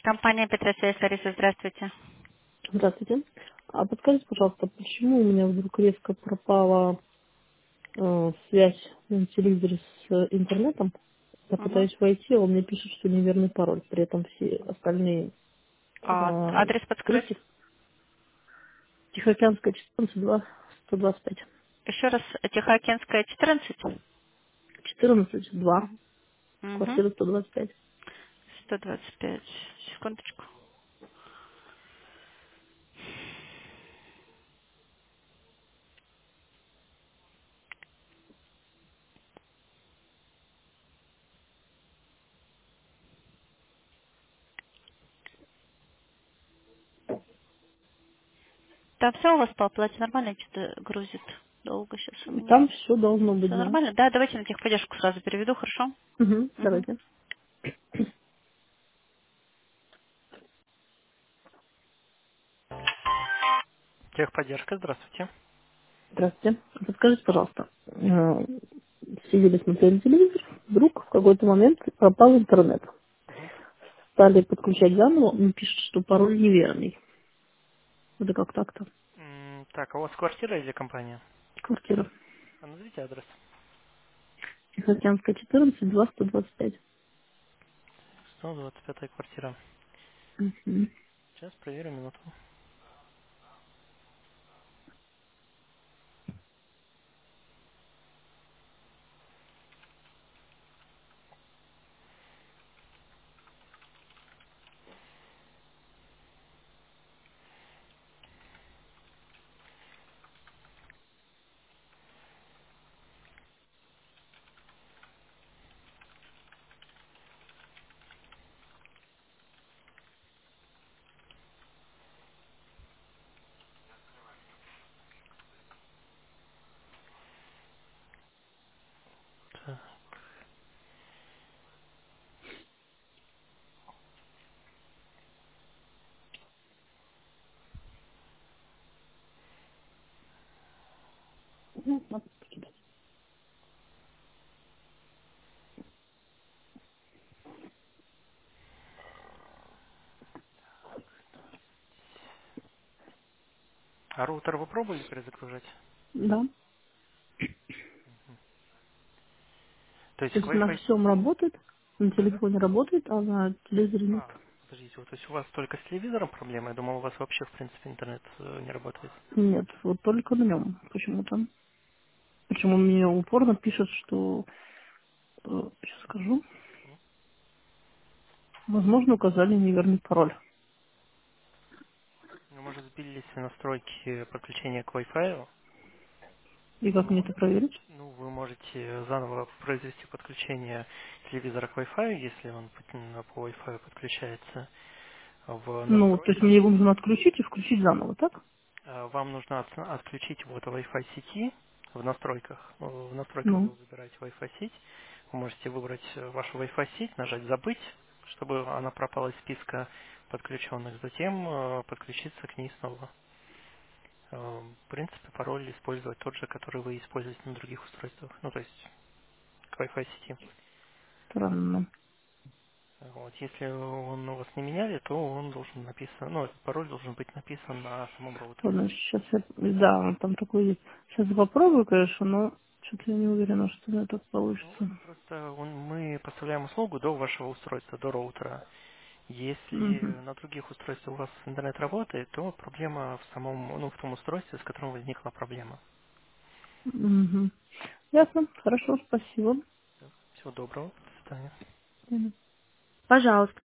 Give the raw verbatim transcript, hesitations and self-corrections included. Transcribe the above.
Компания Петросвязь, Лариса, здравствуйте. Здравствуйте. А подскажите, пожалуйста, почему у меня вдруг резко пропала э, связь на телевизоре с э, интернетом? Я Мгм. пытаюсь войти, а он мне пишет, что неверный пароль. При этом все остальные А, э, адрес подскажите? плюсы. Тихоокеанская четырнадцать два сто двадцать пять. Еще раз, Тихоокеанская, четырнадцать? четырнадцать два, Угу. квартира сто двадцать пять. сто двадцать пять. Секундочку. Там все у вас по оплате нормально? Что-то грузит долго сейчас у меня. Там все должно быть, Все да. нормально? Да, давайте на техподдержку сразу переведу, хорошо? Угу, Угу. давайте. Техподдержка, здравствуйте. Здравствуйте. Подскажите, пожалуйста, э, сидели, смотрели телевизор, вдруг в какой-то момент пропал интернет. Мгм. Стали подключать заново, он пишет, что пароль неверный. Это как так-то? М, Так, а у вас квартира или компания? Квартира. А назовите адрес. Тихоокеанская четырнадцать, два сто двадцать пять. сто двадцать пятая квартира. Мгм. Сейчас проверю минуту. Так. Ну, надо покидать. А роутер вы пробовали перезагружать? Да. То есть То есть на Wi-Fi... всем работает, на Да-да. телефоне работает, а на телевизоре нет. А, подождите, вот то есть у вас только с телевизором проблема? Я думал, у вас вообще, в принципе, интернет э, не работает. Нет, вот только на нем почему-то. Почему мне упорно пишет, что, э, сейчас скажу, возможно, указали неверный пароль. Ну, может, сбились настройки подключения к Wi-Fi? И как мне Ну, это проверить? ну, вы можете заново произвести подключение телевизора к Wi-Fi, если он под- м, по Wi-Fi подключается в Ну, то есть настройках. мне его нужно отключить и включить заново, так? Э, Вам нужно от- отключить вот Wi-Fi сети в настройках. Э, В настройках Ну, вы выбираете Wi-Fi сеть. Вы можете выбрать э, вашу Wi-Fi сеть, нажать «Забыть», чтобы она пропала из списка подключенных. Затем э, подключиться к ней снова. Э, В принципе, пароль использовать тот же, который вы используете на других устройствах. Ну, то есть к Wi-Fi сети. странно. Вот. Если он у вас не меняли, то он должен написан, ну, этот пароль должен быть написан на самом роутере. Ладно, сейчас я, да, он там такой есть. Сейчас попробую, конечно, но что-то я не уверена, что у меня так Ну, получится. это просто он- мы поставляем услугу до вашего устройства, до роутера. Если Угу. на других устройствах у вас интернет работает, то проблема в самом, ну, в том устройстве, с которым возникла проблема. Угу. Ясно. Хорошо, спасибо. Всего доброго. До свидания. Мгм. Пожалуйста.